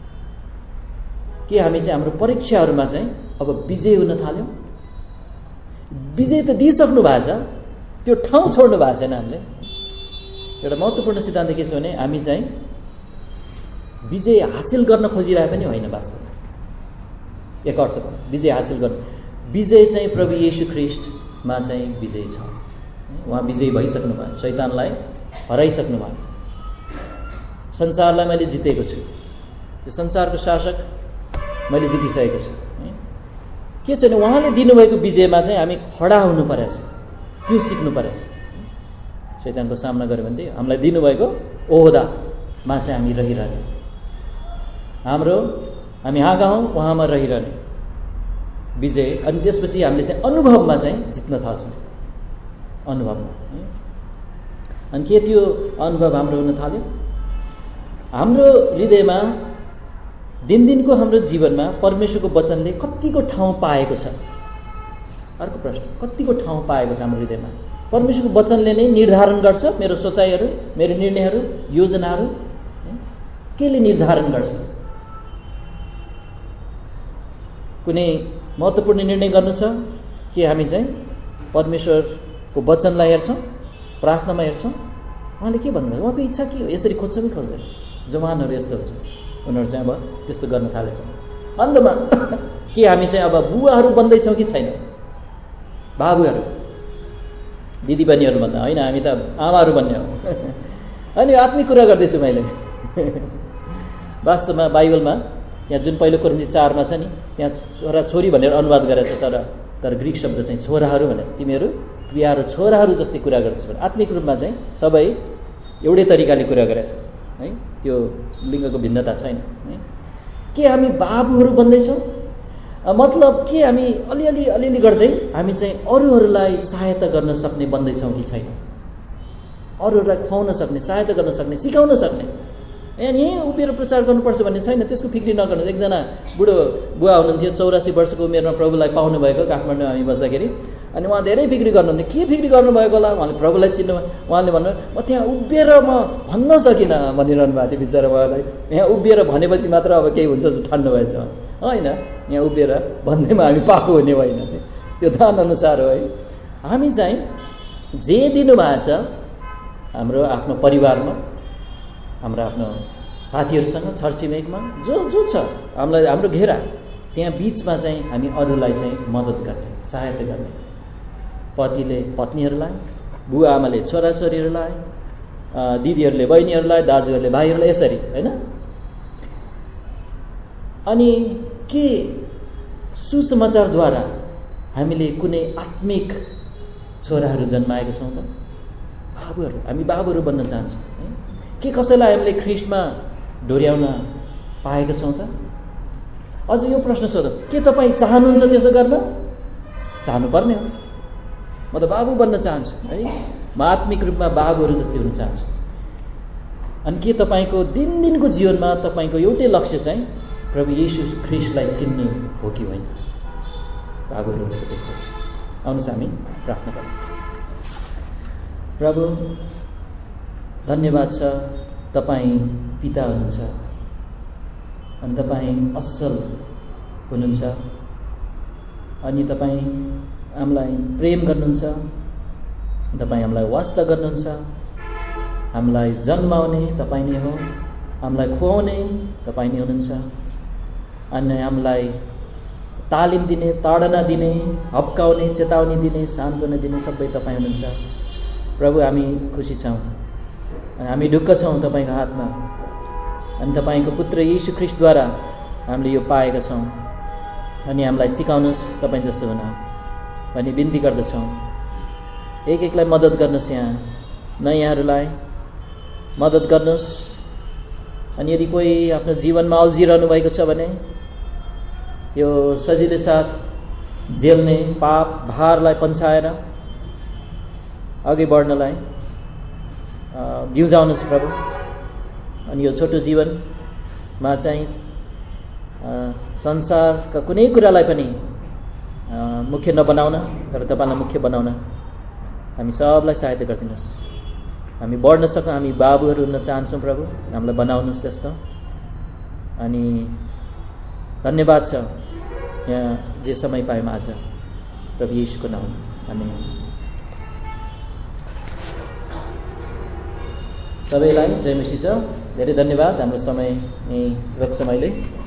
के हामी चाहिँ हाम्रो परीक्षाहरूमा चाहिँ अब विजय हुन थाल्यौँ? विजय त दिइसक्नु भएको छ, त्यो ठाउँ छोड्नु भएको छैन हामीले। एउटा महत्त्वपूर्ण सिद्धान्त के छ भने हामी चाहिँ विजय हासिल गर्न खोजिरहे पनि होइन, वास्तवमा एक अर्थमा विजय हासिल गर्नु। विजय चाहिँ प्रभु येशू ख्रीष्टमा चाहिँ विजय छ। उहाँ विजयी भइसक्नु भयो, शैतानलाई हराइसक्नु भयो। संसारलाई मैले जितेको छु, त्यो संसारको शासक मैले जितिसकेको छु। के छ भने उहाँले दिनुभएको विजयमा चाहिँ हामी खडा हुनु परेछ, त्यो सिक्नु परेछ। शैतानको सामना गर्यो भने हामीलाई दिनुभएको ओहदामा चाहिँ हामी रहिरहने, हामी हाँगा हौँ उहाँमा रहिरहने विजय। अनि त्यसपछि हामीले चाहिँ अनुभवमा चाहिँ जित्न थाल्छौँ, अनुभवमा। अनि के त्यो अनुभव हाम्रो हुन थाल्यो? हाम्रो हृदयमा दिनदिनको हाम्रो जीवनमा परमेश्वरको वचनले कतिको ठाउँ पाएको छ? अर्को प्रश्न, कतिको ठाउँ पाएको छ हाम्रो हृदयमा? परमेश्वरको वचनले नै निर्धारण गर्छ मेरो सोचाइहरू, मेरो निर्णयहरू, योजनाहरू। केले निर्धारण गर्छ? कुनै महत्त्वपूर्ण निर्णय गर्नु छ कि हामी चाहिँ परमेश्वरको वचनलाई हेर्छौँ, प्रार्थनामा हेर्छौँ? उहाँले के भन्नुभयो? उहाँको इच्छा के हो? यसरी खोज्छ कि खोज्दैन? जवानहरू यस्तो हुन्छ, उनीहरू चाहिँ अब त्यस्तो गर्न थालेछ। अन्तमा के हामी चाहिँ अब बुवाहरू बन्दैछौँ कि छैन? बाबुहरू, दिदीबहिनीहरू भन्दा होइन, हामी त आमाहरू बन्ने हो। अनि आत्मिक कुरा गर्दैछु मैले। वास्तवमा बाइबलमा यहाँ जुन पहिलो कोरिन्थी 4 मा छ नि, त्यहाँ छोरा छोरी भनेर अनुवाद गरेछ, तर ग्रिक शब्द चाहिँ छोराहरू भनेर, तिमीहरू प्रियाहरू छोराहरू जस्तै कुरा गर्दैछ भने आत्मिक रूपमा चाहिँ सबै एउटै तरिकाले कुरा गरेछ है, त्यो लिङ्गको भिन्नता छैन है। के हामी बाबुहरू बन्दैछौँ? मतलब के हामी अलिअलि गर्दै हामी चाहिँ अरूहरूलाई सहायता गर्न सक्ने बन्दैछौँ कि छैन? अरूहरूलाई खुवाउन सक्ने, सहायता गर्न सक्ने, सिकाउन सक्ने। यहीँ उभिएर प्रचार गर्नुपर्छ भन्ने छैन, त्यसको फिक्री नगर्नु। एकजना बुढो बुवा हुनुहुन्थ्यो, 84 वर्षको उमेरमा प्रभुलाई पाउनुभएको, काठमाडौँ हामी बस्दाखेरि। अनि उहाँ धेरै फिक्री गर्नुहुन्थ्यो। के फिक्री गर्नुभएको होला? उहाँले प्रभुलाई चिन्नु, उहाँले भन्नु, म त्यहाँ उभिएर म भन्न सकिनँ भनिरहनु भएको थियो बिचरा उहाँलाई। यहाँ उभिएर भनेपछि मात्र अब केही हुन्छ ठान्नु भएछ होइन, यहाँ उभिएर भन्दैमा हामी पाएको हुने होइन, त्यो दान अनुसार हो है। हामी चाहिँ जे दिनुभएको छ हाम्रो आफ्नो परिवारमा, हाम्रो आफ्नो साथीहरूसँग, छरछिमेकमा जो छ हामीलाई, हाम्रो घेरा, त्यहाँ बिचमा चाहिँ हामी अरूलाई चाहिँ मद्दत गर्ने, सहायता गर्ने। पतिले पत्नीहरूलाई, बुवा आमाले छोराछोरीहरूलाई, दिदीहरूले बहिनीहरूलाई, दाजुहरूले भाइहरूलाई, यसरी होइन। अनि के सुसमाचारद्वारा हामीले कुनै आत्मिक छोराहरू जन्माएका छौँ त? बाबुहरू, हामी बाबुहरू बन्न चाहन्छौँ है। के कसैलाई हामीले ख्रीष्टमा डोर्याउन पाएका छौँ त? अझ यो प्रश्न सोधौँ, के तपाईँ चाहनुहुन्छ त्यसो गर्न? चाहनुपर्ने हो। म त बाबु बन्न चाहन्छु है, म आत्मिक रूपमा बाबुहरू जस्तै हुन चाहन्छु। अनि के तपाईँको दिनदिनको जीवनमा तपाईँको एउटै लक्ष्य चाहिँ प्रभु येशू ख्रीष्टलाई चिन्नु हो कि होइन? बाबुहरू भनेको त्यस्तो। आउनुहोस् हामी प्रार्थना गरौँ। प्रभु धन्यवाद छ, तपाईँ पिता हुनुहुन्छ अनि तपाईँ असल हुनुहुन्छ अनि तपाईँ हामीलाई प्रेम गर्नुहुन्छ, तपाईँ हामीलाई वास्ता गर्नुहुन्छ। हामीलाई जन्माउने तपाईँ नै हो, हामीलाई खुवाउने तपाईँ नै हुनुहुन्छ अनि हामीलाई तालिम दिने, ताडना दिने, हप्काउने, चेतावनी दिने, सान्त्वना दिने सबै तपाईँ हुनुहुन्छ। प्रभु हामी खुसी छौँ अनि हामी ढुक्क छौँ तपाईँको हातमा अनि तपाईँको पुत्र येशू ख्रीष्टद्वारा हामीले यो पाएका छौँ अनि हामीलाई सिकाउनुहोस् तपाईँ जस्तो हुन भनी बिन्ती गर्दछौँ। एक एकलाई मद्दत गर्नुहोस् यहाँ नयाँहरूलाई मद्दत गर्नुहोस्। अनि यदि कोही आफ्नो जीवनमा अल्झिरहनु भएको छ भने यो सजिलै साथ झेल्ने पाप भारलाई पन्छाएर अघि बढ्नलाई बिउजाउनुहोस् प्रभु। अनि यो छोटो जीवनमा चाहिँ संसारका कुनै कुरालाई पनि मुख्य नबनाउन तर तपाईँलाई मुख्य बनाउन हामी सबलाई सहायता गरिदिनुहोस्। हामी बढ्न सकौँ, हामी बाबुहरू हुन चाहन्छौँ प्रभु, हामीलाई बनाउनुहोस् त्यस्तो। अनि धन्यवाद छ यहाँ जे समय पायौँ आज प्रभु येशूको नाममा, आमेन। सबैलाई जय मसीह छ। धेरै धन्यवाद। हाम्रो समय यहीँ रोक्छौँ अहिले।